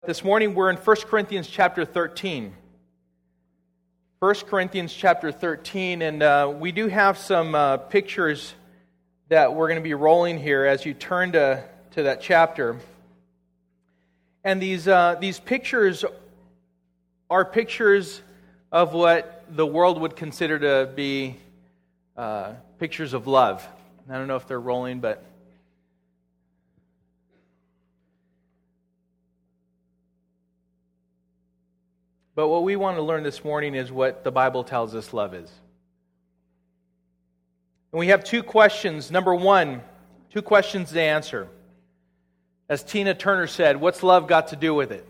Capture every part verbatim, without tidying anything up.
This morning we're in First Corinthians chapter thirteen. First Corinthians chapter thirteen, and uh, we do have some uh, pictures that we're going to be rolling here as you turn to, to that chapter. And these uh, these pictures are pictures of what the world would consider to be uh, pictures of love. I don't know if they're rolling, but But what we want to learn this morning is what the Bible tells us love is. And we have two questions. Number one, two questions to answer. As Tina Turner said, what's love got to do with it?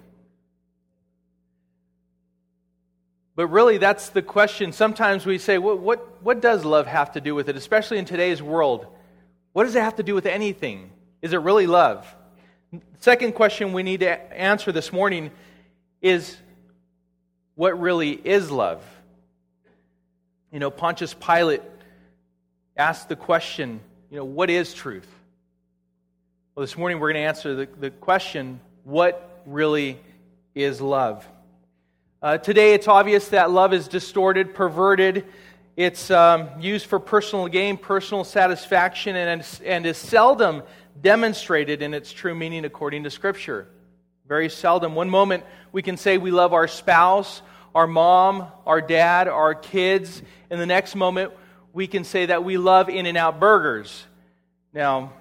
But really, that's the question. Sometimes we say, what, what, what does love have to do with it? Especially in today's world. What does it have to do with anything? Is it really love? Second question we need to answer this morning is, what really is love? You know, Pontius Pilate asked the question, you know, what is truth? Well, this morning we're going to answer the, the question, what really is love? Uh, today it's obvious that love is distorted, perverted. It's um, used for personal gain, personal satisfaction, and, and is seldom demonstrated in its true meaning according to Scripture. Very seldom. One moment we can say we love our spouse, our mom, our dad, our kids. And the next moment we can say that we love In-N-Out burgers. Now,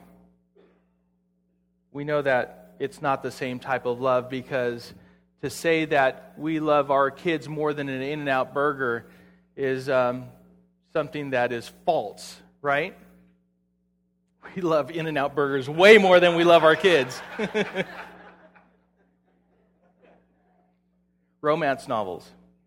we know that it's not the same type of love, because to say that we love our kids more than an In-N-Out burger is um, something that is false, right? We love In-N-Out burgers way more than we love our kids. Romance novels.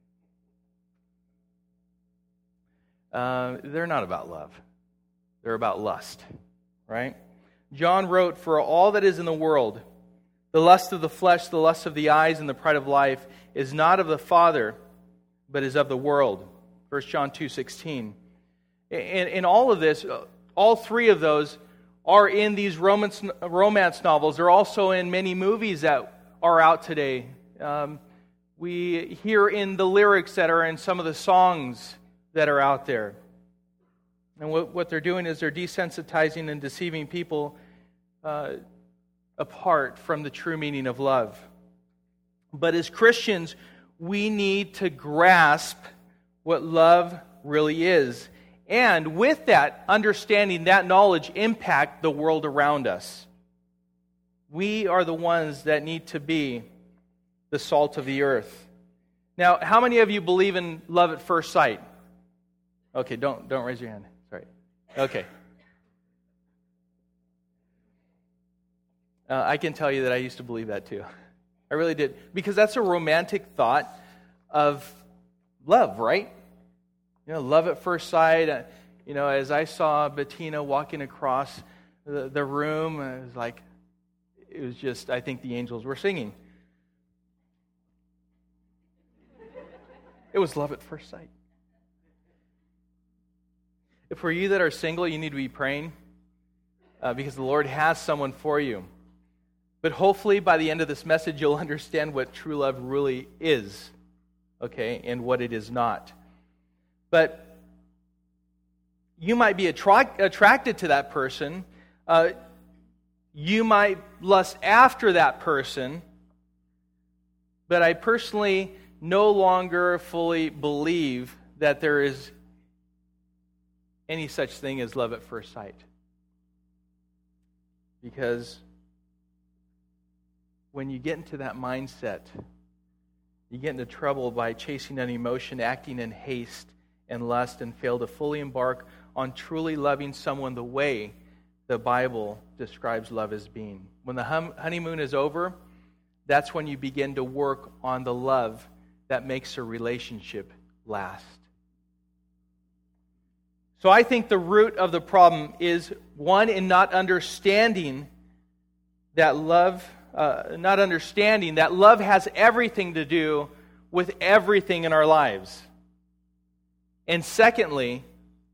Uh, they're not about love. They're about lust, right? John wrote, "For all that is in the world, the lust of the flesh, the lust of the eyes, and the pride of life is not of the Father, but is of the world." First John two sixteen. In, in all of this, all three of those are in these romance, romance novels. They're also in many movies that are out today. Um, We hear in the lyrics that are in some of the songs that are out there. And what, what they're doing is they're desensitizing and deceiving people uh, apart from the true meaning of love. But as Christians, we need to grasp what love really is. And with that understanding, that knowledge, impact the world around us. We are the ones that need to be the salt of the earth. Now, how many of you believe in love at first sight? Okay, don't don't raise your hand. Sorry. Okay. Uh, I can tell you that I used to believe that too. I really did. Because that's a romantic thought of love, right? You know, love at first sight. Uh, you know, as I saw Bettina walking across the, the room, it was like, it was just, I think the angels were singing. It was love at first sight. If for you that are single, you need to be praying uh, because the Lord has someone for you. But hopefully by the end of this message, you'll understand what true love really is, okay, and what it is not. But you might be attract, attracted to that person. Uh, you might lust after that person. But I personally no longer fully believe that there is any such thing as love at first sight. Because when you get into that mindset, you get into trouble by chasing an emotion, acting in haste and lust, and fail to fully embark on truly loving someone the way the Bible describes love as being. When the hum- honeymoon is over, that's when you begin to work on the love that makes a relationship last. So I think the root of the problem is, one, in not understanding that love, uh, not understanding that love has everything to do with everything in our lives. And secondly,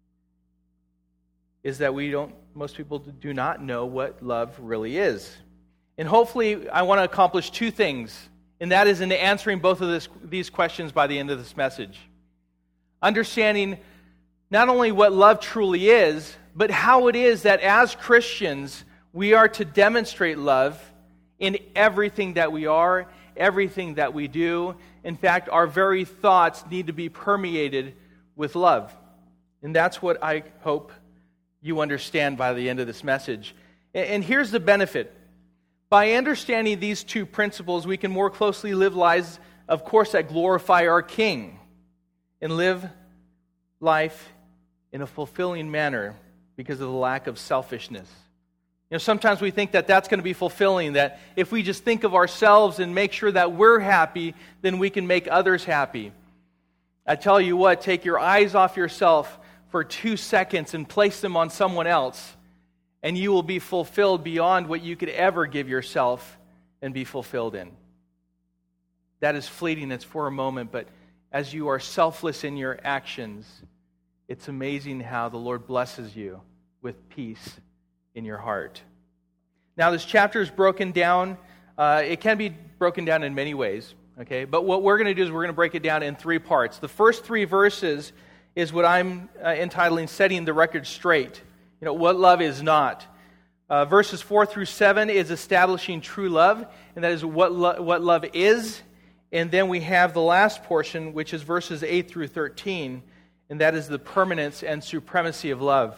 is that we don't, most people do not know what love really is. And hopefully I want to accomplish two things And that is in answering both of this, these questions by the end of this message. Understanding not only what love truly is, but how it is that as Christians, we are to demonstrate love in everything that we are, everything that we do. In fact, our very thoughts need to be permeated with love. And that's what I hope you understand by the end of this message. And here's the benefit. By understanding these two principles, we can more closely live lives, of course, that glorify our King and live life in a fulfilling manner because of the lack of selfishness. You know, sometimes we think that that's going to be fulfilling, that if we just think of ourselves and make sure that we're happy, then we can make others happy. I tell you what, take your eyes off yourself for two seconds and place them on someone else, and you will be fulfilled beyond what you could ever give yourself and be fulfilled in. That is fleeting, it's for a moment, but as you are selfless in your actions, it's amazing how the Lord blesses you with peace in your heart. Now, this chapter is broken down. Uh, it can be broken down in many ways, okay? But what we're going to do is we're going to break it down in three parts. The first three verses is what I'm uh, entitling Setting the Record Straight. You know, what love is not. Uh, verses four through seven is establishing true love, and that is what, lo- what love is. And then we have the last portion, which is verses eight through thirteen, and that is the permanence and supremacy of love.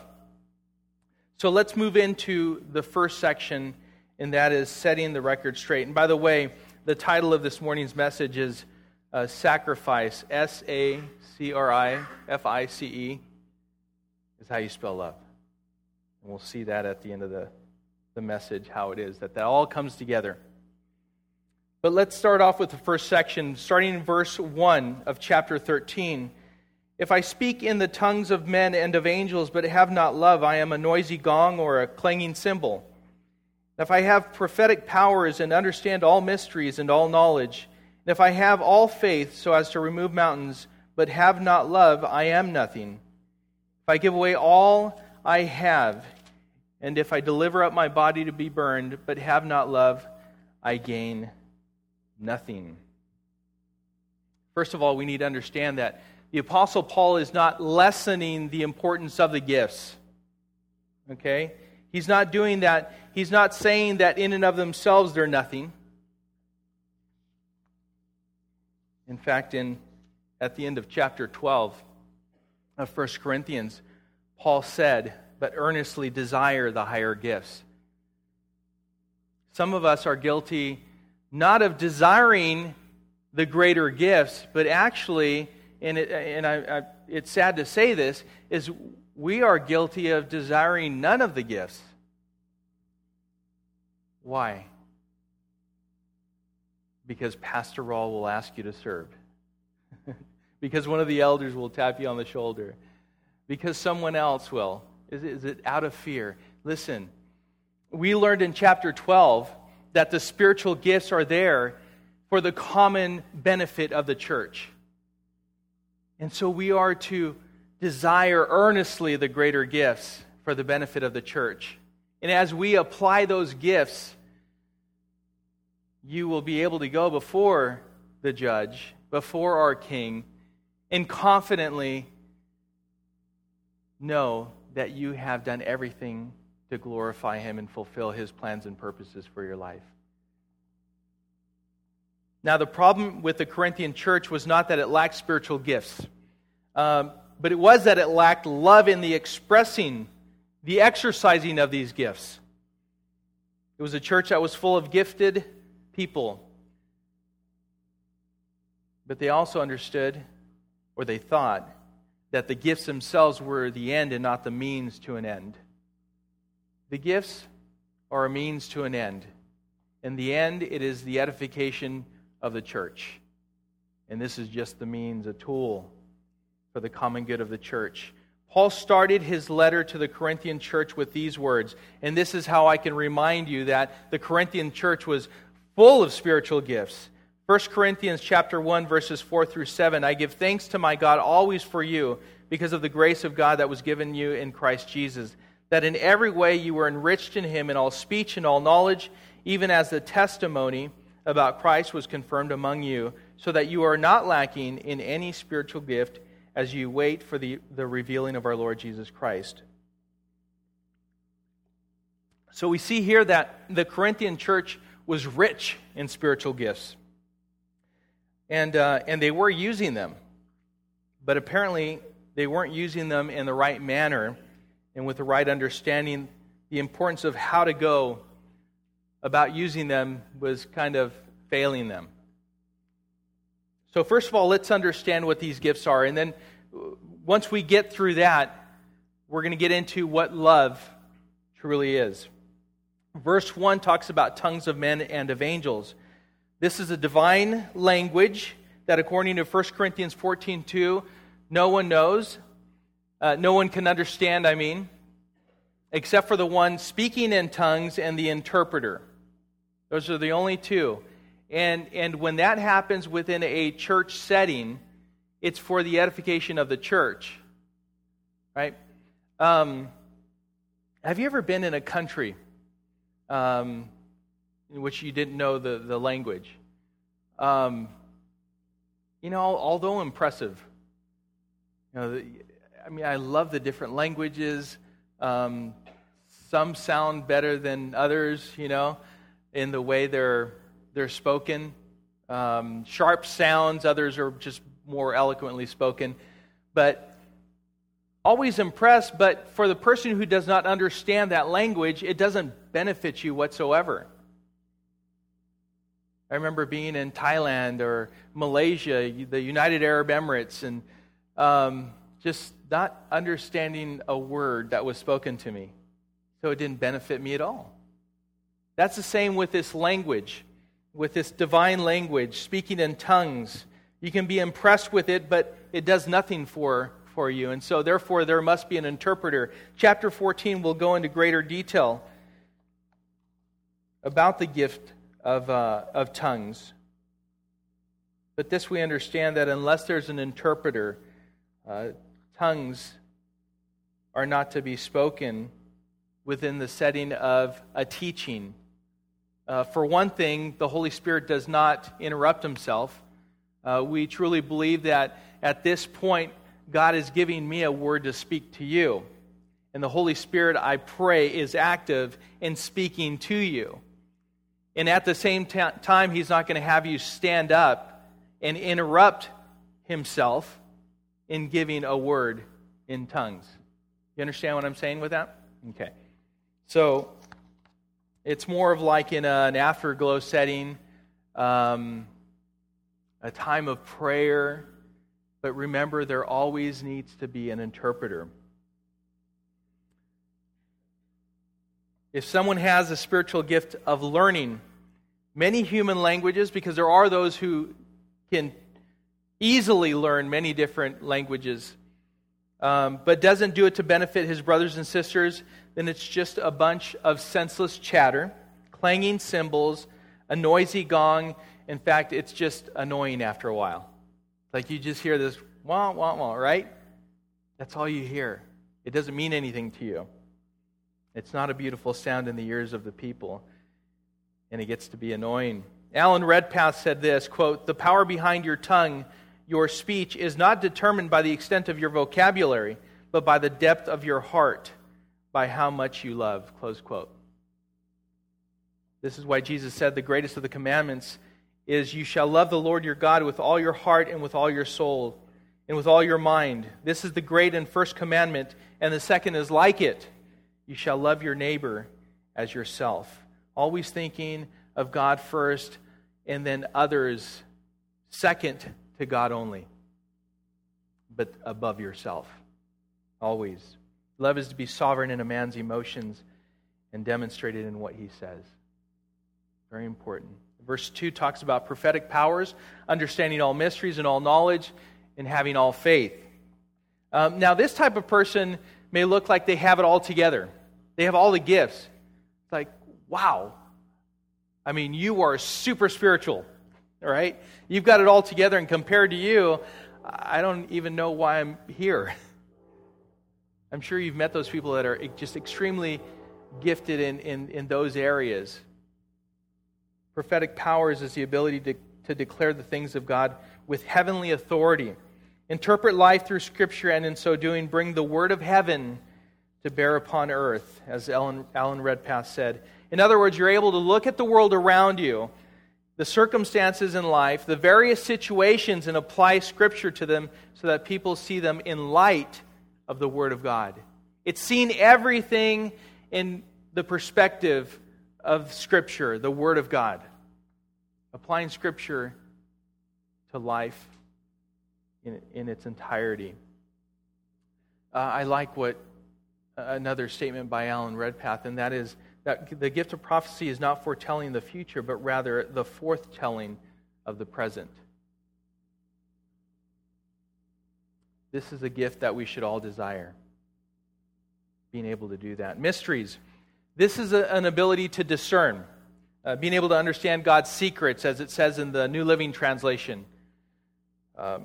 So let's move into the first section, and that is Setting the Record Straight. And by the way, the title of this morning's message is uh, Sacrifice, S A C R I F I C E, is how you spell love. And we'll see that at the end of the, the message, how it is, that that all comes together. But let's start off with the first section, starting in verse one of chapter thirteen. If I speak in the tongues of men and of angels, but have not love, I am a noisy gong or a clanging cymbal. If I have prophetic powers and understand all mysteries and all knowledge, and if I have all faith so as to remove mountains, but have not love, I am nothing. If I give away all I have, and if I deliver up my body to be burned, but have not love, I gain nothing. First of all, we need to understand that the Apostle Paul is not lessening the importance of the gifts. Okay? He's not doing that. He's not saying that in and of themselves they're nothing. In fact, in at the end of chapter twelve of First Corinthians, Paul said, but earnestly desire the higher gifts. Some of us are guilty not of desiring the greater gifts, but actually, and, it, and I, I, it's sad to say this, is we are guilty of desiring none of the gifts. Why? Because Pastor Rawl will ask you to serve. Because one of the elders will tap you on the shoulder. Because someone else will. Is it, is it out of fear? Listen, we learned in chapter twelve that the spiritual gifts are there for the common benefit of the church. And so we are to desire earnestly the greater gifts for the benefit of the church. And as we apply those gifts, you will be able to go before the judge, before our King, and confidently know that you have done everything to glorify Him and fulfill His plans and purposes for your life. Now, the problem with the Corinthian church was not that it lacked spiritual gifts, um, but it was that it lacked love in the expressing, the exercising of these gifts. It was a church that was full of gifted people, but they also understood, or they thought, that the gifts themselves were the end and not the means to an end. The gifts are a means to an end. In the end, it is the edification of the church. And this is just the means, a tool for the common good of the church. Paul started his letter to the Corinthian church with these words, and this is how I can remind you that the Corinthian church was full of spiritual gifts. First Corinthians chapter one, verses four through seven, I give thanks to my God always for you, because of the grace of God that was given you in Christ Jesus, that in every way you were enriched in Him in all speech and all knowledge, even as the testimony about Christ was confirmed among you, so that you are not lacking in any spiritual gift as you wait for the, the revealing of our Lord Jesus Christ. So we see here that the Corinthian church was rich in spiritual gifts. And, uh, and they were using them. But apparently they weren't using them in the right manner and with the right understanding. The importance of how to go about using them was kind of failing them. So first of all, let's understand what these gifts are. And then once we get through that, we're going to get into what love truly is. Verse one talks about tongues of men and of angels. This is a divine language that, according to First Corinthians fourteen two, no one knows, uh, no one can understand, I mean, except for the one speaking in tongues and the interpreter. Those are the only two. And, and when that happens within a church setting, it's for the edification of the church. Right? Um, have you ever been in a country um, in which you didn't know the, the language? Um, you know, although impressive, you know, the, I mean, I love the different languages. Um, some sound better than others, you know, in the way they're they're spoken. Um, sharp sounds, others are just more eloquently spoken. But always impressed, but for the person who does not understand that language, it doesn't benefit you whatsoever. I remember being in Thailand or Malaysia, the United Arab Emirates, and um, just not understanding a word that was spoken to me. So it didn't benefit me at all. That's the same with this language, with this divine language, speaking in tongues. You can be impressed with it, but it does nothing for, for you. And so therefore there must be an interpreter. Chapter fourteen will go into greater detail about the gift of, uh, of tongues. But this we understand that unless there's an interpreter, uh, tongues are not to be spoken within the setting of a teaching. Uh, for one thing, the Holy Spirit does not interrupt himself. Uh, we truly believe that at this point, God is giving me a word to speak to you. And the Holy Spirit, I pray, is active in speaking to you. And at the same t- time, He's not going to have you stand up and interrupt Himself in giving a word in tongues. You understand what I'm saying with that? Okay. So, it's more of like in a, an afterglow setting, um, a time of prayer. But remember, there always needs to be an interpreter. If someone has a spiritual gift of learning many human languages, because there are those who can easily learn many different languages, um, but doesn't do it to benefit his brothers and sisters, then it's just a bunch of senseless chatter, clanging cymbals, a noisy gong. In fact, it's just annoying after a while. Like you just hear this wah, wah, wah, right? That's all you hear. It doesn't mean anything to you. It's not a beautiful sound in the ears of the people, and it gets to be annoying. Alan Redpath said this, quote, "The power behind your tongue, your speech, is not determined by the extent of your vocabulary, but by the depth of your heart, by how much you love," close quote. This is why Jesus said the greatest of the commandments is, "You shall love the Lord your God with all your heart and with all your soul and with all your mind. This is the great and first commandment, and the second is like it. You shall love your neighbor as yourself." Always thinking of God first and then others second to God only, but above yourself. Always. Love is to be sovereign in a man's emotions and demonstrated in what he says. Very important. Verse two talks about prophetic powers, understanding all mysteries and all knowledge, and having all faith. Um, now, this type of person may look like they have it all together. They have all the gifts. It's like, wow. I mean, you are super spiritual, all right? You've got it all together, and compared to you, I don't even know why I'm here. I'm sure you've met those people that are just extremely gifted in, in, in those areas. Prophetic powers is the ability to, to declare the things of God with heavenly authority. Interpret life through Scripture, and in so doing, bring the word of heaven to bear upon earth, as Alan, Alan Redpath said. In other words, you're able to look at the world around you, the circumstances in life, the various situations, and apply Scripture to them so that people see them in light of the Word of God. It's seeing everything in the perspective of Scripture, the Word of God. Applying Scripture to life in, in its entirety. Uh, I like what uh, another statement by Alan Redpath, and that is that the gift of prophecy is not foretelling the future, but rather the forthtelling of the present. This is a gift that we should all desire, being able to do that. Mysteries. This is a, an ability to discern, uh, being able to understand God's secrets, as it says in the New Living Translation. Um,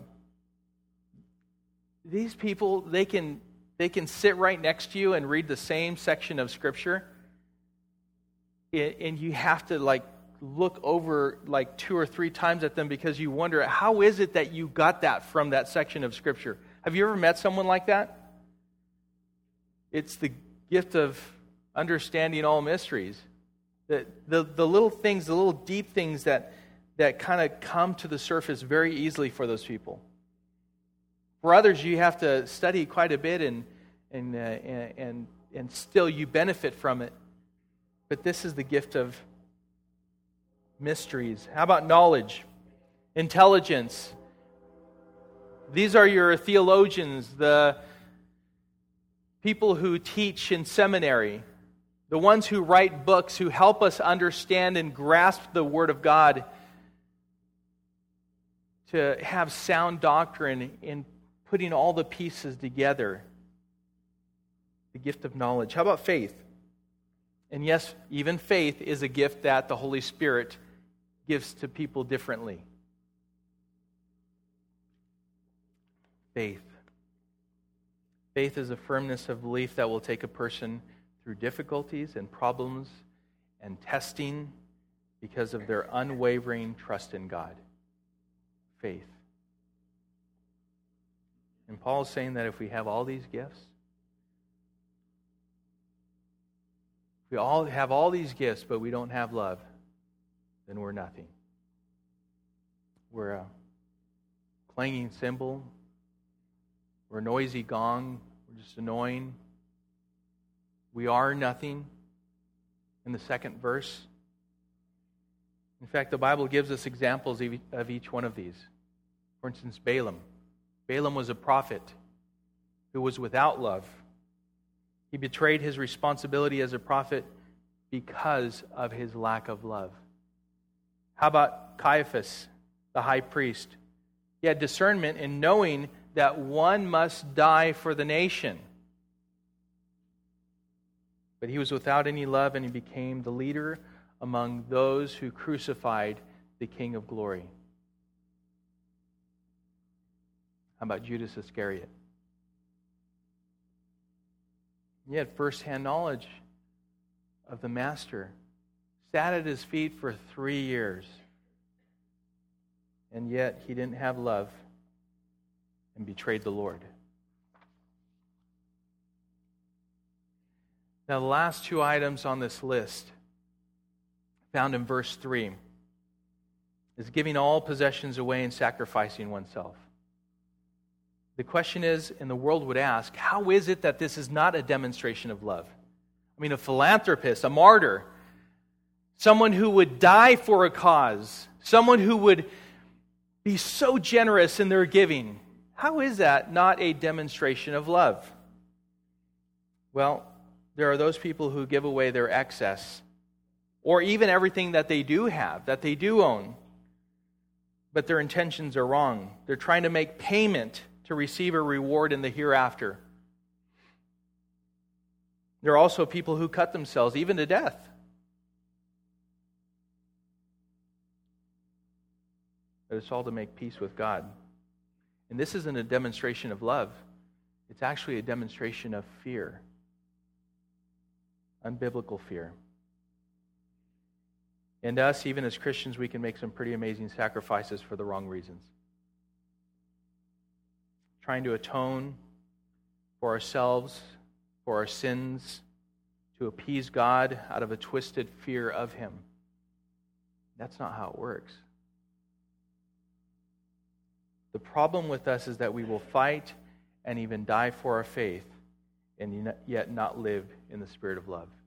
these people, they can they can sit right next to you and read the same section of Scripture, and you have to like look over like two or three times at them because you wonder, how is it that you got that from that section of Scripture? Have you ever met someone like that? It's the gift of understanding all mysteries. The, the, the little things, the little deep things that, that kind of come to the surface very easily for those people. For others, you have to study quite a bit and and uh, and and still you benefit from it. But this is the gift of mysteries. How about knowledge? Intelligence. These are your theologians, the people who teach in seminary, the ones who write books, who help us understand and grasp the Word of God, to have sound doctrine in putting all the pieces together. The gift of knowledge. How about faith? And yes, even faith is a gift that the Holy Spirit gives to people differently. Faith. Faith is a firmness of belief that will take a person through difficulties and problems and testing because of their unwavering trust in God. Faith. And Paul's saying that if we have all these gifts, if we all have all these gifts, but we don't have love, then we're nothing. We're a clanging cymbal. We're a noisy gong. We're just annoying. We are nothing in the second verse. In fact, the Bible gives us examples of each one of these. For instance, Balaam. Balaam was a prophet who was without love. He betrayed his responsibility as a prophet because of his lack of love. How about Caiaphas, the high priest? He had discernment in knowing that one must die for the nation. But he was without any love, and he became the leader among those who crucified the King of Glory. How about Judas Iscariot? He had first-hand knowledge of the Master, sat at his feet for three years, and yet he didn't have love and betrayed the Lord. Now, the last two items on this list, found in verse three, is giving all possessions away and sacrificing oneself. The question is, and the world would ask, how is it that this is not a demonstration of love? I mean, a philanthropist, a martyr, someone who would die for a cause, someone who would be so generous in their giving. How is that not a demonstration of love? Well, there are those people who give away their excess, or even everything that they do have, that they do own, but their intentions are wrong. They're trying to make payment to receive a reward in the hereafter. There are also people who cut themselves, even to death. But it's all to make peace with God. And this isn't a demonstration of love. It's actually a demonstration of fear. Unbiblical fear. And us, even as Christians, we can make some pretty amazing sacrifices for the wrong reasons. Trying to atone for ourselves, for our sins, to appease God out of a twisted fear of Him. That's not how it works. The problem with us is that we will fight and even die for our faith, and yet not live in the spirit of love.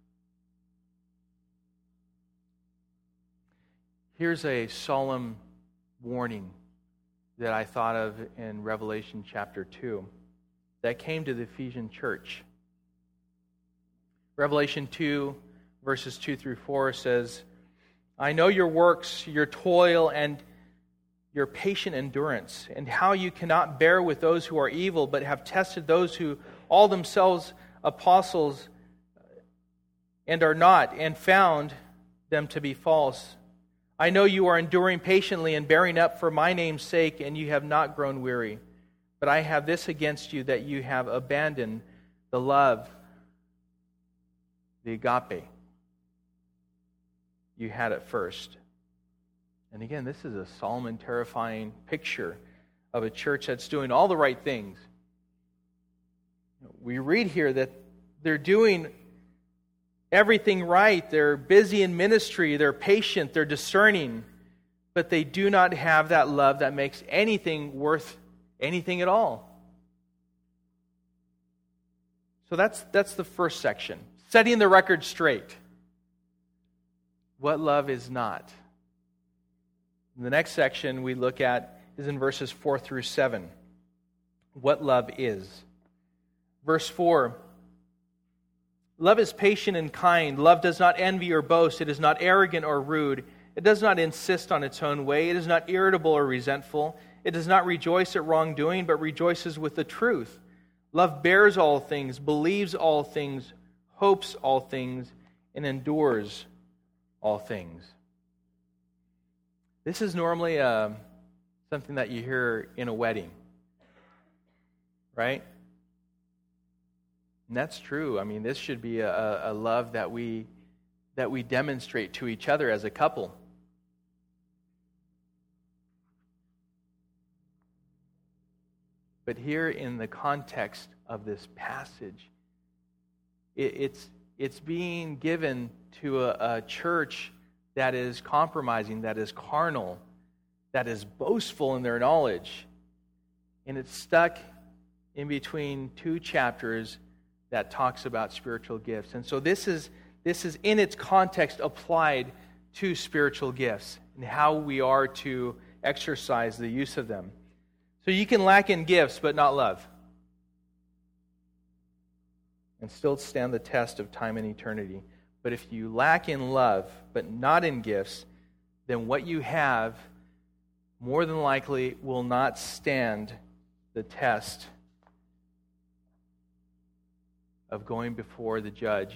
Here's a solemn warning that I thought of in Revelation chapter two that came to the Ephesian church. Revelation two, verses two through four says, I know your works, your toil, and your patient endurance, and how you cannot bear with those who are evil, but have tested those who all themselves apostles and are not, and found them to be false. I know you are enduring patiently and bearing up for my name's sake, and you have not grown weary. But I have this against you, that you have abandoned the love, the agape you had at first. And again, this is a solemn and terrifying picture of a church that's doing all the right things. We read here that they're doing everything right. They're busy in ministry. They're patient. They're discerning. But they do not have that love that makes anything worth anything at all. So that's, that's the first section. Setting the record straight. What love is not. The next section we look at is in verses four through seven. What love is. Verse four. Love is patient and kind. Love does not envy or boast. It is not arrogant or rude. It does not insist on its own way. It is not irritable or resentful. It does not rejoice at wrongdoing, but rejoices with the truth. Love bears all things, believes all things, hopes all things, and endures all things. This is normally uh, something that you hear in a wedding, right? And that's true. I mean, this should be a, a love that we that we demonstrate to each other as a couple. But here in the context of this passage, it, it's it's being given to a, a church that is compromising, that is carnal, that is boastful in their knowledge. And it's stuck in between two chapters that talks about spiritual gifts. And so this is this is in its context applied to spiritual gifts and how we are to exercise the use of them. So you can lack in gifts but not love, and still stand the test of time and eternity. But if you lack in love, but not in gifts, then what you have more than likely will not stand the test of going before the judge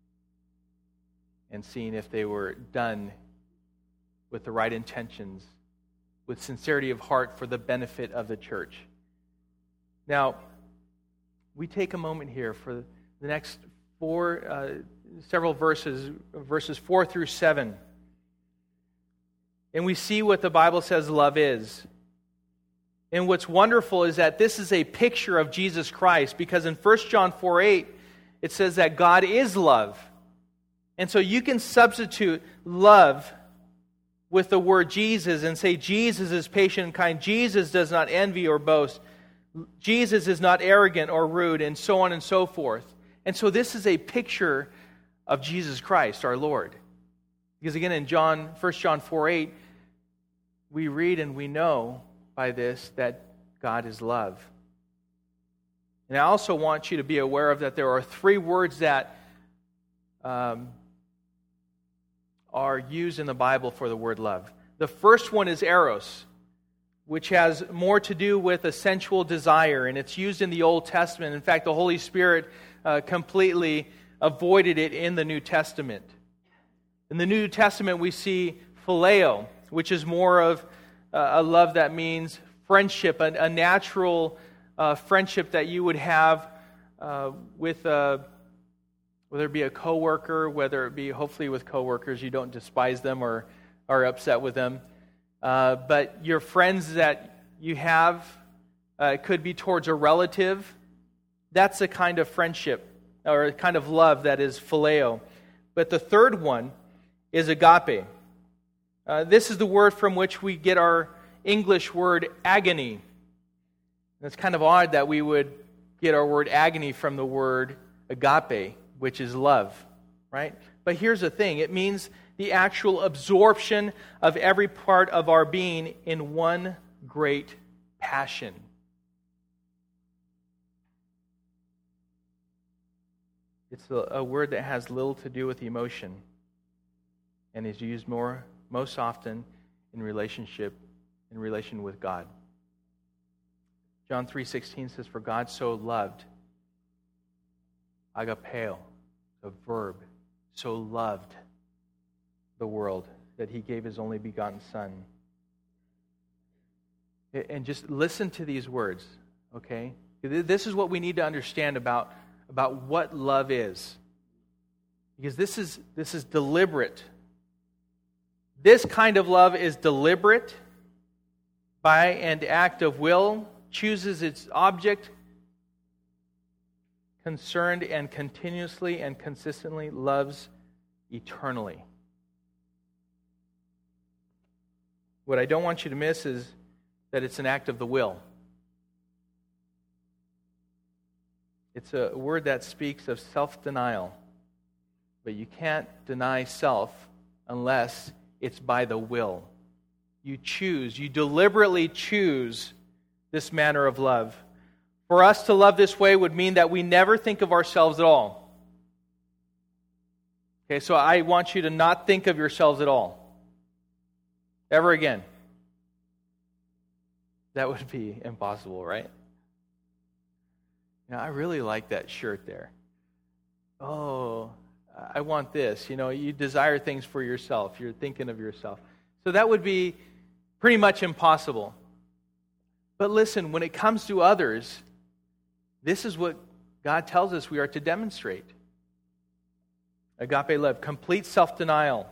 and seeing if they were done with the right intentions, with sincerity of heart for the benefit of the church. Now, we take a moment here for the next four uh, several verses, verses four through seven. And we see what the Bible says love is. And what's wonderful is that this is a picture of Jesus Christ, because in First John four eight, it says that God is love. And so you can substitute love with the word Jesus and say Jesus is patient and kind. Jesus does not envy or boast. Jesus is not arrogant or rude, and so on and so forth. And so this is a picture of Jesus Christ, our Lord. Because again, in John, First John four eight, we read and we know by this that God is love. And I also want you to be aware of that there are three words that um, are used in the Bible for the word love. The first one is eros, which has more to do with a sensual desire, and it's used in the Old Testament. In fact, the Holy Spirit uh, completely avoided it in the New Testament. In the New Testament, we see phileo, which is more of uh, a love that means friendship, a, a natural uh, friendship that you would have uh, with a, whether it be a coworker, whether it be hopefully with coworkers, you don't despise them or are upset with them. Uh, but your friends that you have, uh, it could be towards a relative. That's a kind of friendship or a kind of love that is phileo. But the third one is agape. Uh, this is the word from which we get our English word agony. And it's kind of odd that we would get our word agony from the word agape, which is love, right? But here's the thing. It means the actual absorption of every part of our being in one great passion. It's a, a word that has little to do with emotion and is used more, most often in relationship, in relation with God. John three sixteen says, "For God so loved," agapeo, the verb, so loved the world that He gave His only begotten Son. And just listen to these words, okay? This is what we need to understand about, about what love is. Because this is, this is deliberate. This kind of love is deliberate, by an act of will, chooses its object, concerned and continuously and consistently loves eternally. What I don't want you to miss is that it's an act of the will. It's a word that speaks of self-denial, but you can't deny self unless it's by the will. You choose, you deliberately choose this manner of love. For us to love this way would mean that we never think of ourselves at all. Okay, so I want you to not think of yourselves at all. Ever again. That would be impossible, right? You know, I really like that shirt there. Oh, I want this. You know, you desire things for yourself. You're thinking of yourself. So that would be pretty much impossible. But listen, when it comes to others, this is what God tells us we are to demonstrate. Agape love, complete self-denial.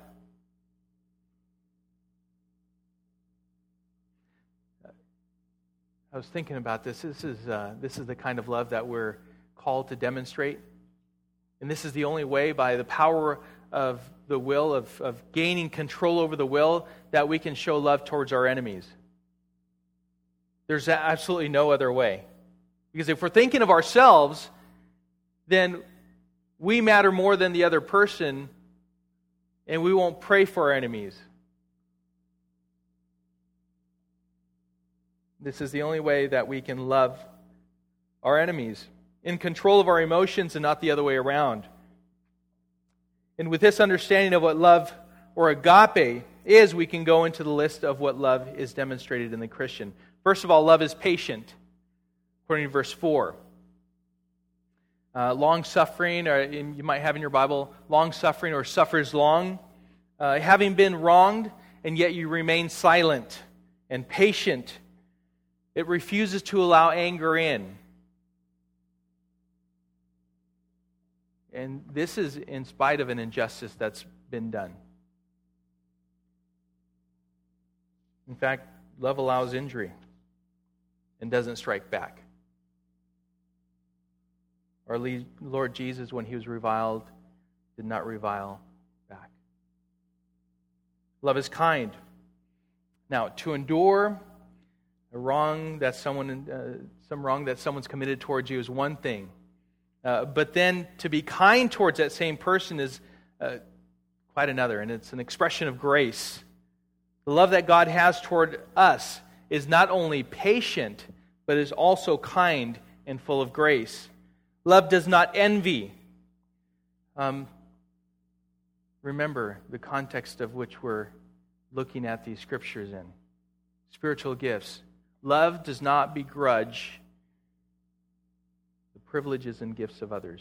I was thinking about this. This is uh, this is the kind of love that we're called to demonstrate. And this is the only way, by the power of the will, of, of gaining control over the will, that we can show love towards our enemies. There's absolutely no other way. Because if we're thinking of ourselves, then we matter more than the other person, and we won't pray for our enemies. This is the only way that we can love our enemies, in control of our emotions and not the other way around. And with this understanding of what love or agape is, we can go into the list of what love is demonstrated in the Christian. First of all, love is patient, according to verse four. Uh, long-suffering, or you might have in your Bible, long-suffering or suffers long. Uh, having been wronged, and yet you remain silent and patient. It refuses to allow anger in. And this is in spite of an injustice that's been done. In fact, love allows injury and doesn't strike back. Our Lord Jesus, when He was reviled, did not revile back. Love is kind. Now, to endure a wrong that someone, uh, some wrong that someone's committed towards you is one thing. Uh, but then to be kind towards that same person is uh, quite another, and it's an expression of grace. The love that God has toward us is not only patient, but is also kind and full of grace. Love does not envy. Um, remember the context of which we're looking at these scriptures in. Spiritual gifts. Love does not begrudge the privileges and gifts of others.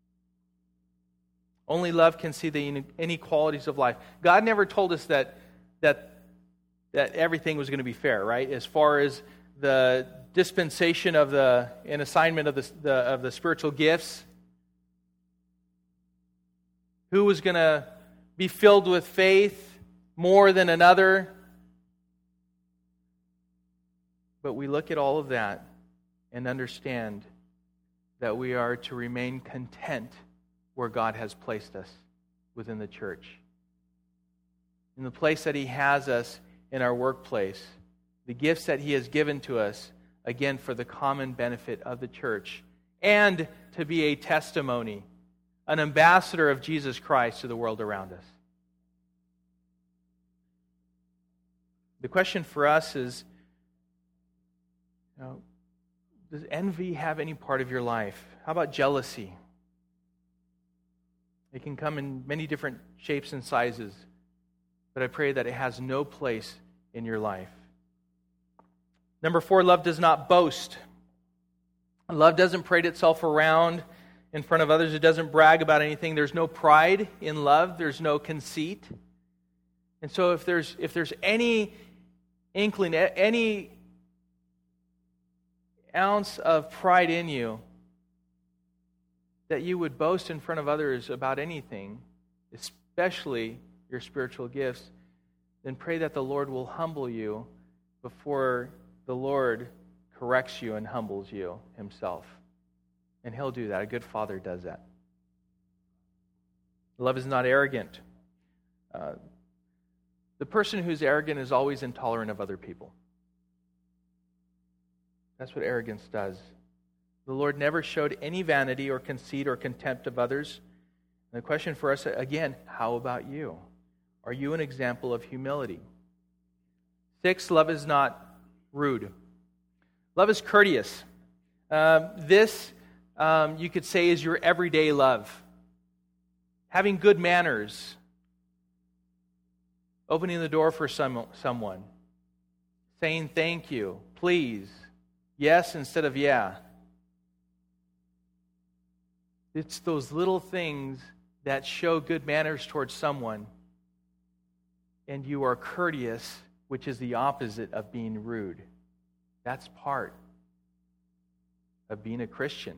Only love can see the inequalities of life. God never told us that that that everything was going to be fair, right? As far as the dispensation of the and assignment of the, the of the spiritual gifts. who was going to be filled with faith more than another. But we look at all of that and understand that we are to remain content where God has placed us within the church. In the place that He has us in our workplace, the gifts that He has given to us, again, for the common benefit of the church, and to be a testimony, an ambassador of Jesus Christ to the world around us. The question for us is, you know, does envy have any part of your life? How about jealousy? It can come in many different shapes and sizes, but I pray that it has no place in your life. Number four, love does not boast. Love doesn't parade itself around in front of others. It doesn't brag about anything. There's no pride in love. There's no conceit. And so if there's if there's any inkling, any ounce of pride in you, that you would boast in front of others about anything, especially your spiritual gifts, then pray that the Lord will humble you before the Lord corrects you and humbles you Himself. And He'll do that. A good father does that. Love is not arrogant. Uh, the person who's arrogant is always intolerant of other people. That's what arrogance does. The Lord never showed any vanity or conceit or contempt of others. And the question for us, again, how about you? Are you an example of humility? Six, love is not rude. Love is courteous. Um, this, um, you could say, is your everyday love. Having good manners. Opening the door for some, someone. Saying thank you, please, yes instead of yeah. It's those little things that show good manners towards someone, and you are courteous, which is the opposite of being rude. That's part of being a Christian.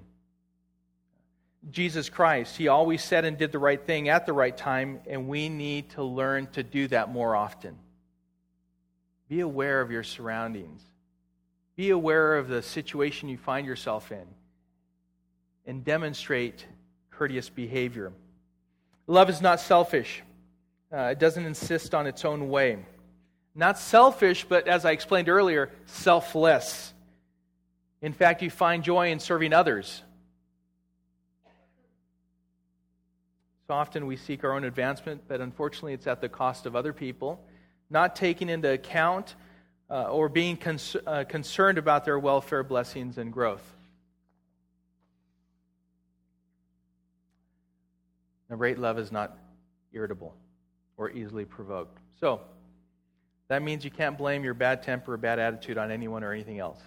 Jesus Christ, He always said and did the right thing at the right time, and we need to learn to do that more often. Be aware of your surroundings. Be aware of the situation you find yourself in, and demonstrate courteous behavior. Love is not selfish. Uh, it doesn't insist on its own way. Not selfish, but as I explained earlier, selfless. In fact, you find joy in serving others. So often we seek our own advancement, but unfortunately it's at the cost of other people, not taking into account uh, or being cons- uh, concerned about their welfare, blessings, and growth. Number eight, love is not irritable or easily provoked. So, that means you can't blame your bad temper or bad attitude on anyone or anything else.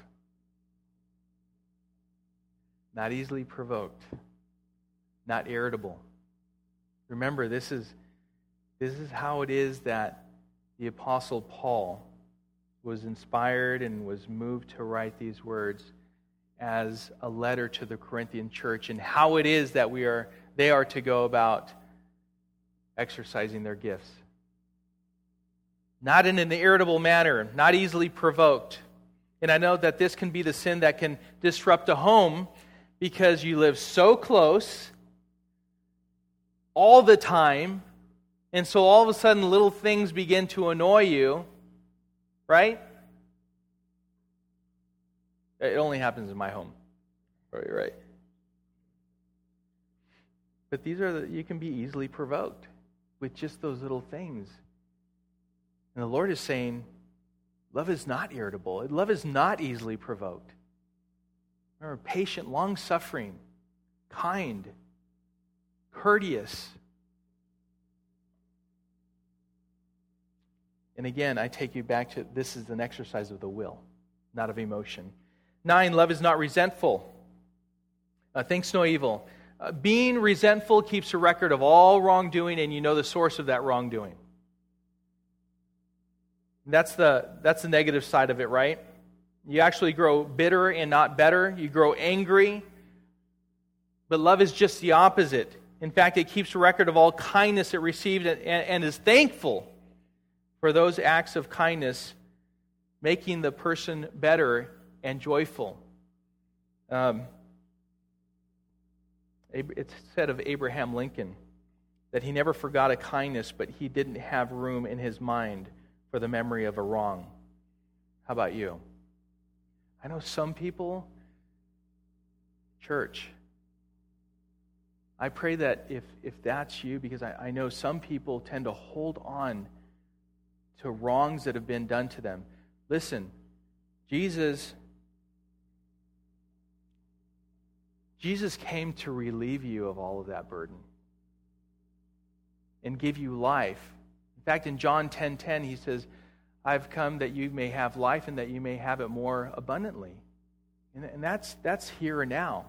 Not easily provoked. Not irritable. Remember, this is, this is how it is that the Apostle Paul was inspired and was moved to write these words as a letter to the Corinthian church, and how it is that we are they are to go about exercising their gifts. Not in an irritable manner, not easily provoked. And I know that this can be the sin that can disrupt a home because you live so close all the time, and so all of a sudden little things begin to annoy you, right? It only happens in my home. Right, right. But these are the, you can be easily provoked with just those little things. And the Lord is saying, love is not irritable. Love is not easily provoked. Remember, patient, long-suffering, kind, courteous. And again, I take you back to this is an exercise of the will, not of emotion. Nine, love is not resentful. Uh, thinks no evil. Uh, being resentful keeps a record of all wrongdoing, and you know the source of that wrongdoing. That's the that's the negative side of it, right? You actually grow bitter and not better. You grow angry. But love is just the opposite. In fact, it keeps record of all kindness it received and, and is thankful for those acts of kindness, making the person better and joyful. Um, it's said of Abraham Lincoln that he never forgot a kindness, but he didn't have room in his mind for the memory of a wrong. How about you? I know some people, church, I pray that if, if that's you, because I, I know some people tend to hold on to wrongs that have been done to them. Listen, Jesus, Jesus came to relieve you of all of that burden and give you life. In fact, in John ten ten, he says, I've come that you may have life and that you may have it more abundantly. And, and that's, that's here and now.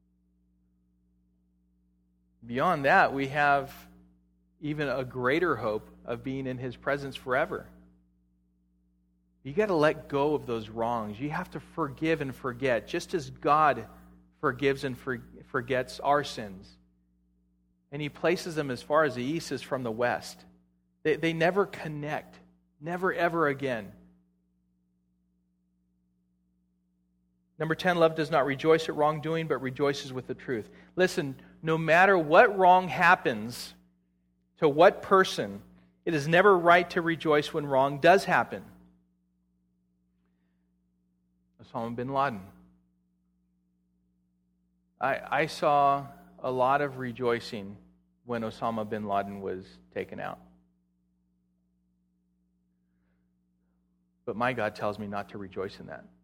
Beyond that, we have even a greater hope of being in His presence forever. You got to let go of those wrongs. You have to forgive and forget, just as God forgives and for, forgets our sins. And He places them as far as the east is from the west. They, they never connect. Never, ever again. Number ten, love does not rejoice at wrongdoing, but rejoices with the truth. Listen, no matter what wrong happens to what person, it is never right to rejoice when wrong does happen. Osama bin Laden. I, I saw a lot of rejoicing when Osama bin Laden was taken out. But my God tells me not to rejoice in that.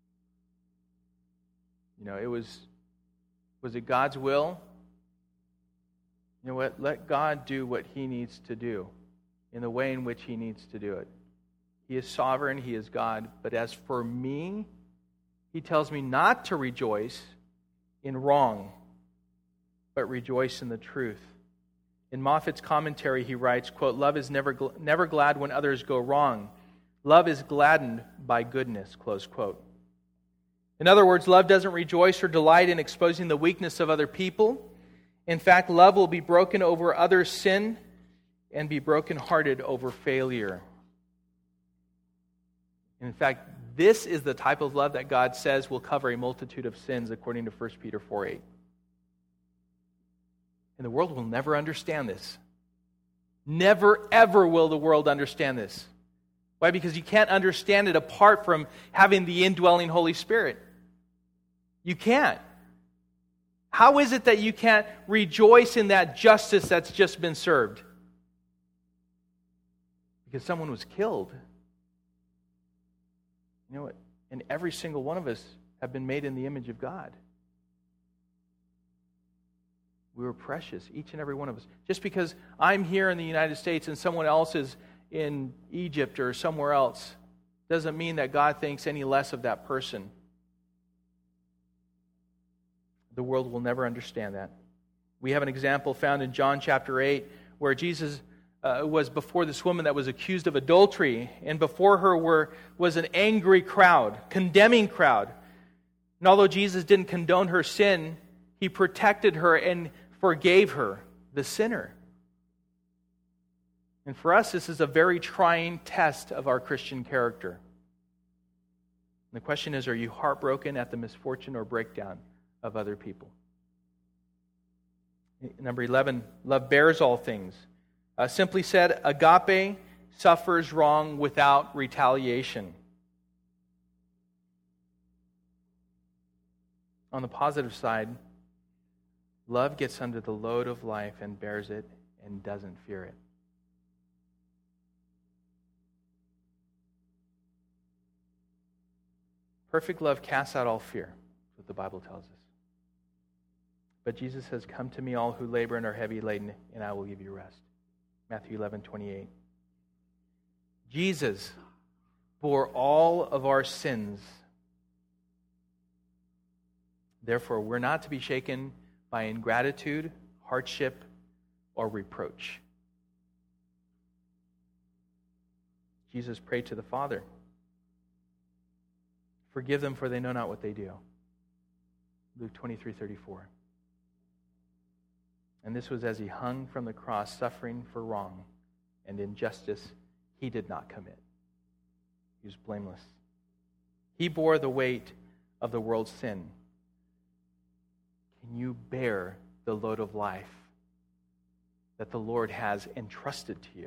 You know, it was, was it God's will? You know what? Let God do what He needs to do in the way in which He needs to do it. He is sovereign, He is God. But as for me, He tells me not to rejoice in wrong, but rejoice in the truth. In Moffat's commentary, he writes, quote, love is never, gl- never glad when others go wrong. Love is gladdened by goodness, close quote. In other words, love doesn't rejoice or delight in exposing the weakness of other people. In fact, love will be broken over others' sin and be brokenhearted over failure. In fact, this is the type of love that God says will cover a multitude of sins, according to First Peter four eight. And the world will never understand this. Never, ever will the world understand this. Why? Because you can't understand it apart from having the indwelling Holy Spirit. You can't. How is it that you can't rejoice in that justice that's just been served? Because someone was killed. You know what? And every single one of us have been made in the image of God. We were precious, each and every one of us. Just because I'm here in the United States and someone else is in Egypt or somewhere else doesn't mean that God thinks any less of that person. The world will never understand that. We have an example found in John chapter eight where Jesus uh, was before this woman that was accused of adultery, and before her were was an angry crowd, condemning crowd. And although Jesus didn't condone her sin, He protected her and forgave her, the sinner. And for us, this is a very trying test of our Christian character. And the question is, are you heartbroken at the misfortune or breakdown of other people? Number eleven, love bears all things. Uh, simply said, agape suffers wrong without retaliation. On the positive side, love gets under the load of life and bears it and doesn't fear it. Perfect love casts out all fear, is what the Bible tells us. But Jesus says, come to me all who labor and are heavy laden, and I will give you rest. Matthew eleven twenty-eight. Jesus bore all of our sins. Therefore, we're not to be shaken by ingratitude, hardship, or reproach. Jesus prayed to the Father, forgive them, for they know not what they do. Luke twenty-three thirty-four. And this was as he hung from the cross, suffering for wrong and injustice he did not commit. He was blameless. He bore the weight of the world's sin. Can you bear the load of life that the Lord has entrusted to you?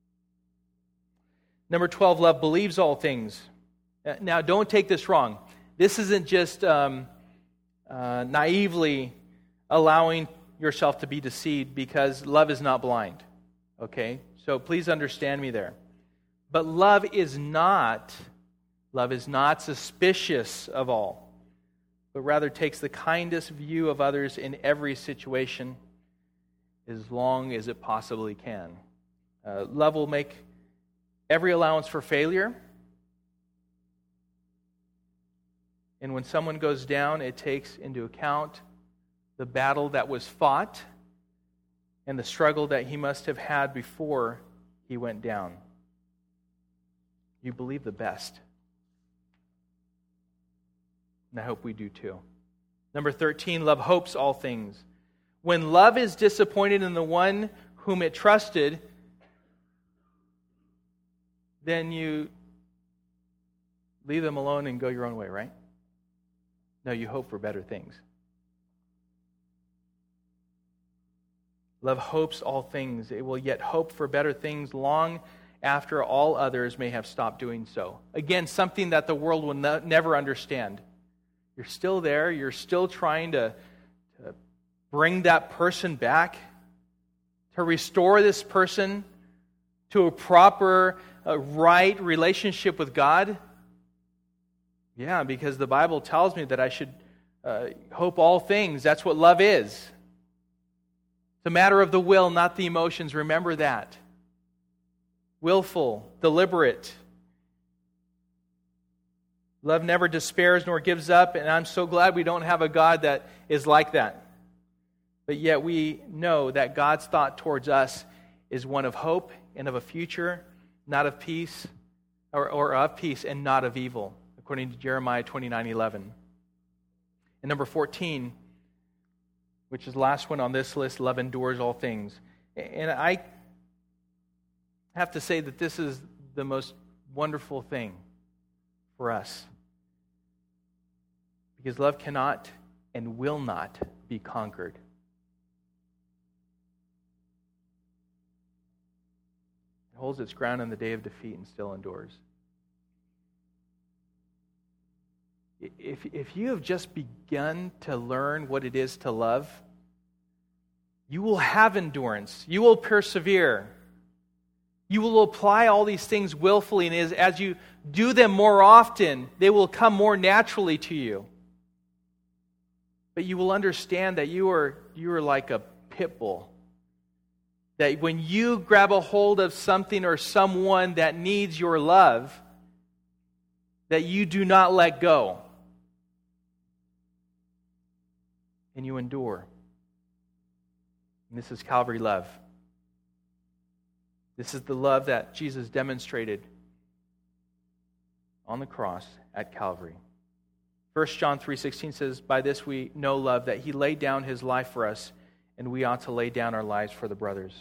Number twelve, love believes all things. Now, don't take this wrong. This isn't just um, uh, naively allowing yourself to be deceived, because love is not blind. Okay? So please understand me there. But love is not, love is not suspicious of all, but rather takes the kindest view of others in every situation as long as it possibly can. Uh, love will make every allowance for failure. And when someone goes down, it takes into account the battle that was fought and the struggle that he must have had before he went down. You believe the best. And I hope we do too. Number thirteen, love hopes all things. When love is disappointed in the one whom it trusted, then you leave them alone and go your own way, right? No, you hope for better things. Love hopes all things. It will yet hope for better things long after all others may have stopped doing so. Again, something that the world will no, never understand. You're still there. You're still trying to, to bring that person back, to restore this person to a proper, uh, right relationship with God. Yeah, because the Bible tells me that I should uh, hope all things. That's what love is. It's a matter of the will, not the emotions. Remember that. Willful, deliberate. Love never despairs nor gives up, and I'm so glad we don't have a God that is like that. But yet we know that God's thought towards us is one of hope and of a future, not of peace, or, or of peace and not of evil, according to Jeremiah twenty-nine eleven. And number fourteen, which is the last one on this list, love endures all things. And I have to say that this is the most wonderful thing for us. Because love cannot and will not be conquered. It holds its ground in the day of defeat and still endures. If, if you have just begun to learn what it is to love, you will have endurance. You will persevere. You will apply all these things willfully, and as, as you do them more often, they will come more naturally to you. But you will understand that you are, you are like a pit bull. That when you grab a hold of something or someone that needs your love, that you do not let go. And you endure. And this is Calvary love. This is the love that Jesus demonstrated on the cross at Calvary. First John three sixteen says, "By this we know love, that he laid down his life for us, and we ought to lay down our lives for the brothers."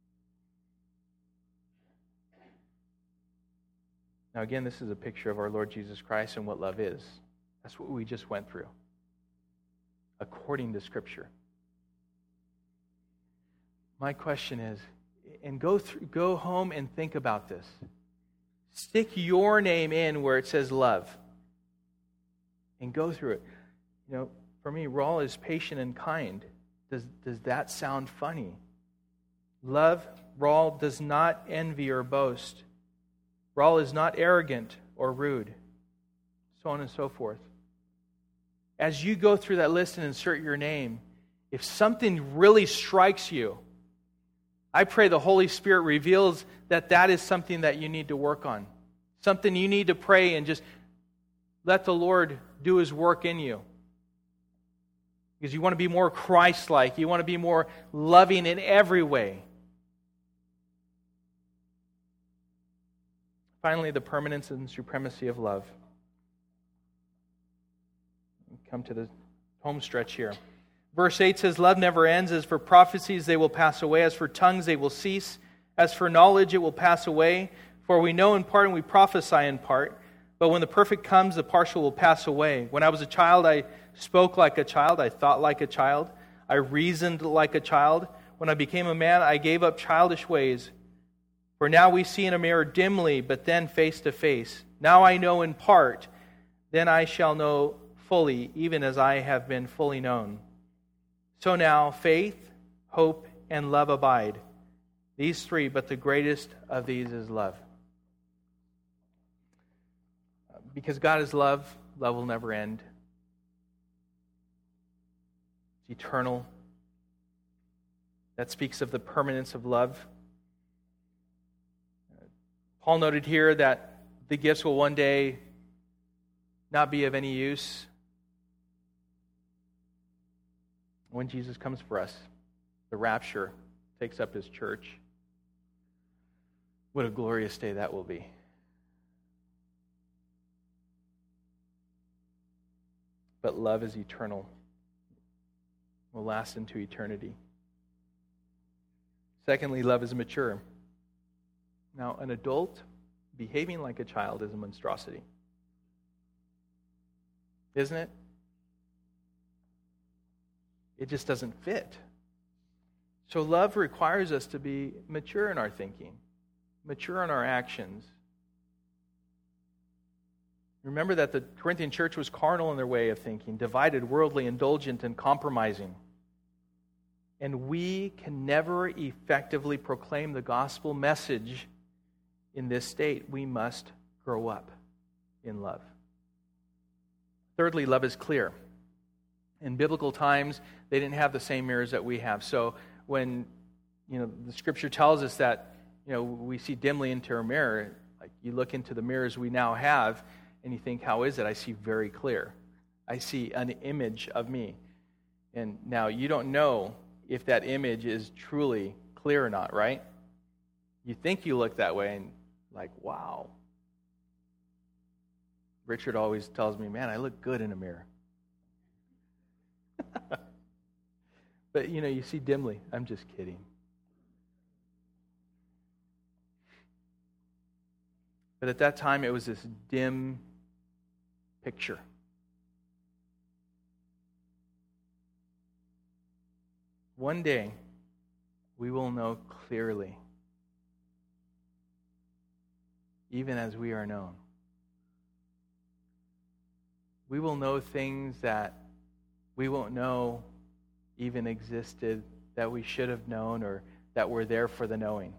Now again, this is a picture of our Lord Jesus Christ and what love is. That's what we just went through, according to Scripture. My question is, and go through, go home and think about this. Stick your name in where it says love. And go through it. You know, for me, Raul is patient and kind. Does, does that sound funny? Love, Raul does not envy or boast. Raul is not arrogant or rude. So on and so forth. As you go through that list and insert your name, if something really strikes you, I pray the Holy Spirit reveals that that is something that you need to work on. Something you need to pray and just let the Lord do His work in you. Because you want to be more Christ-like. You want to be more loving in every way. Finally, the permanence and supremacy of love. Come to the home stretch here. Verse eight says, love never ends. As for prophecies, they will pass away. As for tongues, they will cease. As for knowledge, it will pass away. For we know in part and we prophesy in part. But when the perfect comes, the partial will pass away. When I was a child, I spoke like a child. I thought like a child. I reasoned like a child. When I became a man, I gave up childish ways. For now we see in a mirror dimly, but then face to face. Now I know in part, then I shall know fully, even as I have been fully known. So now faith, hope, and love abide. These three, but the greatest of these is love. Because God is love, love will never end. It's eternal. That speaks of the permanence of love. Paul noted here that the gifts will one day not be of any use when Jesus comes for us. The rapture takes up his church. What a glorious day that will be. But love is eternal. Will last into eternity. Secondly, love is mature. Now, an adult behaving like a child is a monstrosity. Isn't it? It just doesn't fit. So love requires us to be mature in our thinking, mature in our actions. Remember that the Corinthian church was carnal in their way of thinking, divided, worldly, indulgent, and compromising. And we can never effectively proclaim the gospel message in this state. We must grow up in love. Thirdly, love is clear. In biblical times, they didn't have the same mirrors that we have. So when, you know, the scripture tells us that, you know, we see dimly into a mirror, like you look into the mirrors we now have, and you think, how is it? I see very clear. I see an image of me. And now you don't know if that image is truly clear or not, right? You think you look that way and like, wow. Richard always tells me, man, I look good in a mirror. But, you know, you see dimly. I'm just kidding. But at that time, it was this dim picture. One day, we will know clearly, even as we are known. We will know things that we won't know even existed, that we should have known, or that were there for the knowing.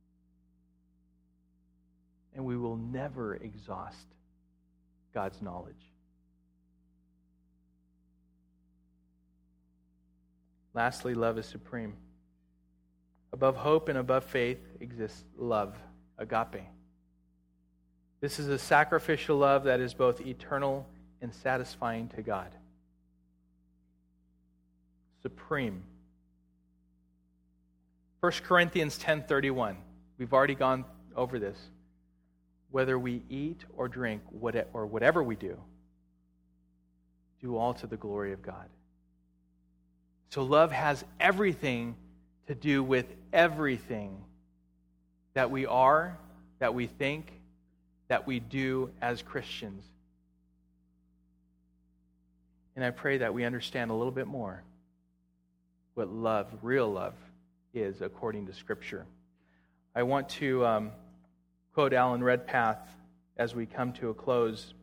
And we will never exhaust God's knowledge. Lastly, love is supreme. Above hope and above faith exists love, agape. This is a sacrificial love that is both eternal and satisfying to God. Supreme. First Corinthians ten thirty-one. We've already gone over this. Whether we eat or drink, or whatever we do, do all to the glory of God. So love has everything to do with everything that we are, that we think, that we do as Christians. And I pray that we understand a little bit more what love, real love, is according to Scripture. I want to um, quote Alan Redpath as we come to a close.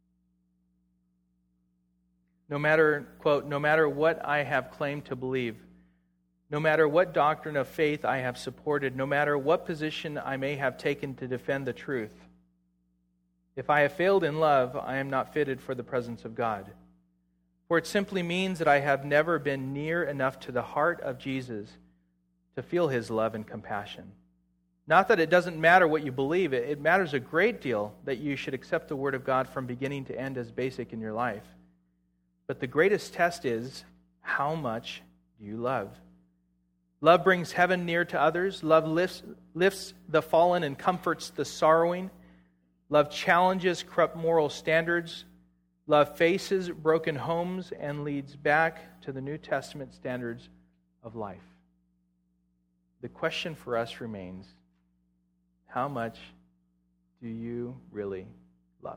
No matter, quote, no matter what I have claimed to believe, no matter what doctrine of faith I have supported, no matter what position I may have taken to defend the truth, if I have failed in love, I am not fitted for the presence of God. For it simply means that I have never been near enough to the heart of Jesus to feel his love and compassion. Not that it doesn't matter what you believe. It matters a great deal that you should accept the Word of God from beginning to end as basic in your life. But the greatest test is, how much do you love? Love brings heaven near to others. Love lifts, lifts the fallen and comforts the sorrowing. Love challenges corrupt moral standards. Love faces broken homes and leads back to the New Testament standards of life. The question for us remains, how much do you really love?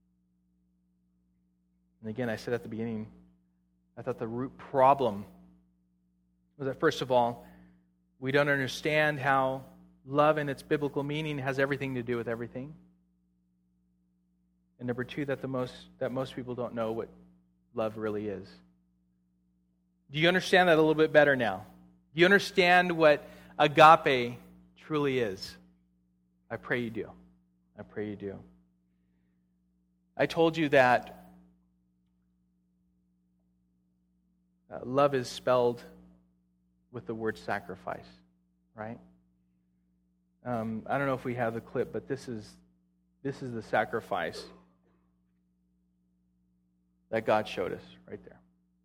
And again, I said at the beginning, I thought the root problem was that, first of all, we don't understand how love in its biblical meaning has everything to do with everything. And number two, that the most that most people don't know what love really is. Do you understand that a little bit better now? Do you understand what agape truly is? I pray you do. I pray you do. I told you that uh, love is spelled with the word sacrifice, right? Um, I don't know if we have the clip, but this is this is the sacrifice that God showed us right there.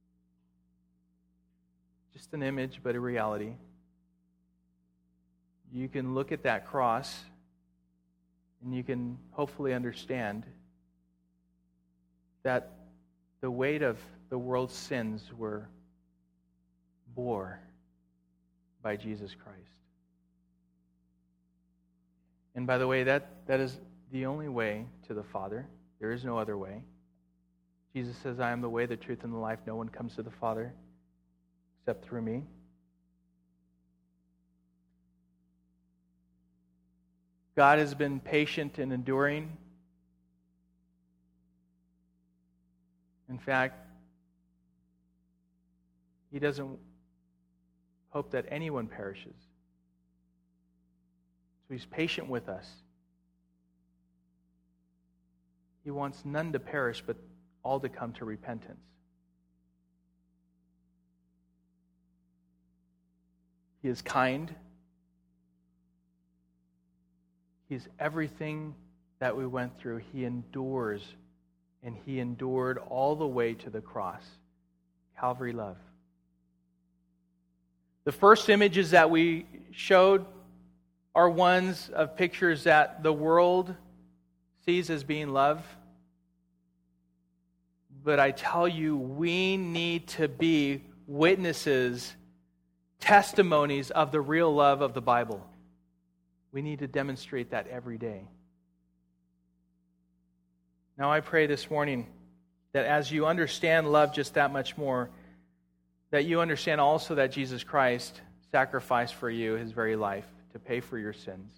Just an image, but a reality. You can look at that cross and you can hopefully understand that the weight of the world's sins were bore by Jesus Christ. And by the way, that, that is the only way to the Father. There is no other way. Jesus says, I am the way, the truth, and the life. No one comes to the Father except through me. God has been patient and enduring. In fact, He doesn't hope that anyone perishes. So He's patient with us. He wants none to perish, but all to come to repentance. He is kind. He is everything that we went through. He endures, and He endured all the way to the cross. Calvary love. The first images that we showed are ones of pictures that the world sees as being love. But I tell you, we need to be witnesses, testimonies of the real love of the Bible. We need to demonstrate that every day. Now I pray this morning that as you understand love just that much more, that you understand also that Jesus Christ sacrificed for you His very life to pay for your sins.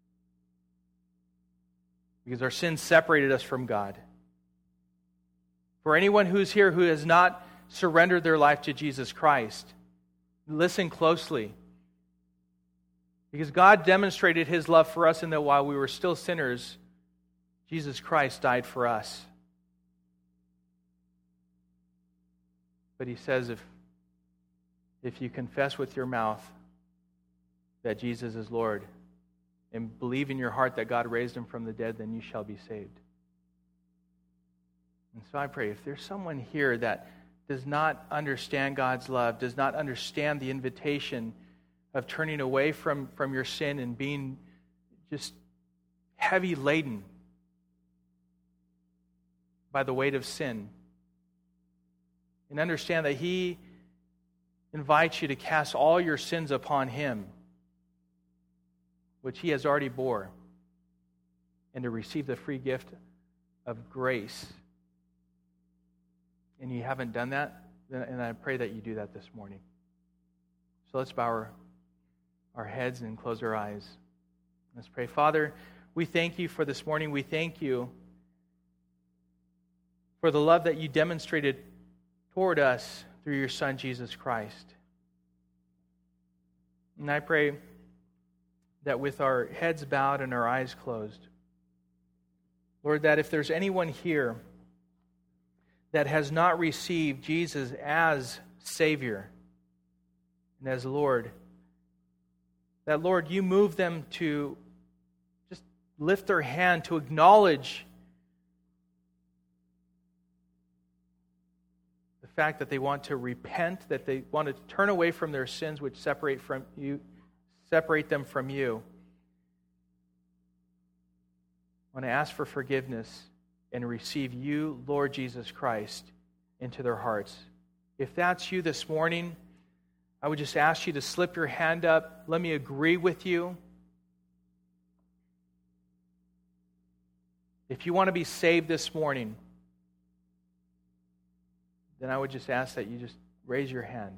Because our sins separated us from God. For anyone who's here who has not surrendered their life to Jesus Christ, listen closely. Because God demonstrated His love for us in that while we were still sinners, Jesus Christ died for us. But He says if, if you confess with your mouth that Jesus is Lord and believe in your heart that God raised Him from the dead, then you shall be saved. And so I pray, if there's someone here that does not understand God's love, does not understand the invitation of turning away from, from your sin and being just heavy laden by the weight of sin, and understand that He invites you to cast all your sins upon Him, which He has already bore, and to receive the free gift of grace, and you haven't done that, and I pray that you do that this morning. So let's bow our, our heads and close our eyes. Let's pray. Father, we thank You for this morning. We thank You for the love that You demonstrated toward us through Your Son, Jesus Christ. And I pray that with our heads bowed and our eyes closed, Lord, that if there's anyone here that has not received Jesus as Savior and as Lord, that, Lord, You move them to just lift their hand to acknowledge the fact that they want to repent, that they want to turn away from their sins which separate from You, separate them from You. I want to ask for forgiveness and receive you, Lord Jesus Christ, into their hearts. If that's you this morning, I would just ask you to slip your hand up. Let me agree with you. If you want to be saved this morning, then I would just ask that you just raise your hand.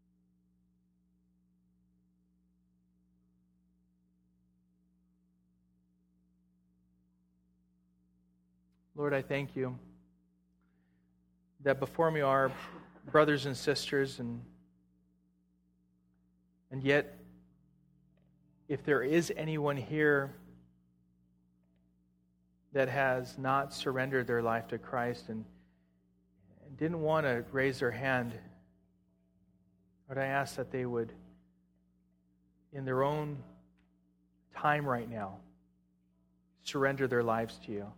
Lord, I thank you that before me are brothers and sisters, and and yet, if there is anyone here that has not surrendered their life to Christ and, and didn't want to raise their hand, Lord, I ask that they would, in their own time right now, surrender their lives to you.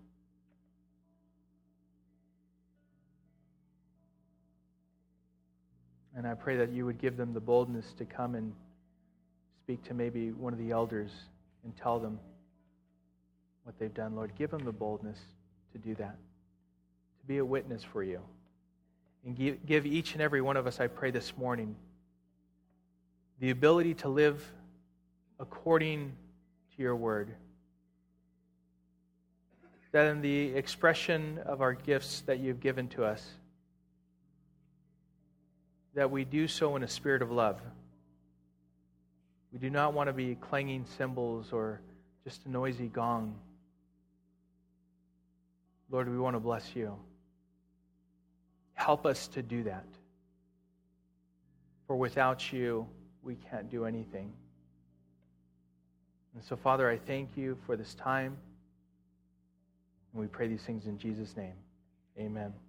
And I pray that you would give them the boldness to come and speak to maybe one of the elders and tell them what they've done. Lord, give them the boldness to do that, to be a witness for you. And give, give each and every one of us, I pray this morning, the ability to live according to your word. That in the expression of our gifts that you've given to us, that we do so in a spirit of love. We do not want to be clanging cymbals or just a noisy gong. Lord, we want to bless you. Help us to do that. For without you, we can't do anything. And so, Father, I thank you for this time. And we pray these things in Jesus' name. Amen.